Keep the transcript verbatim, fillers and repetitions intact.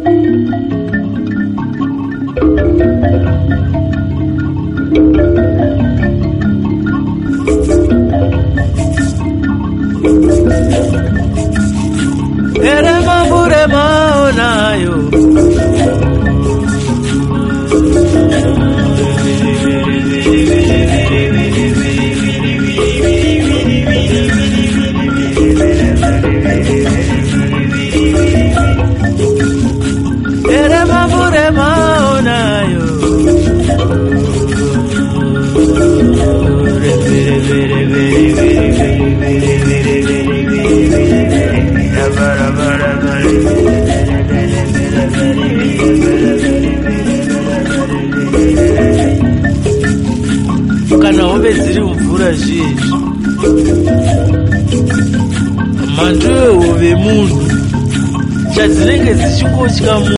Ere mambure maonayo Ere mambure maonayo kana hobe dziri mvura zhinji mhando yehobe munhu chadzinenge dzichingotya munhu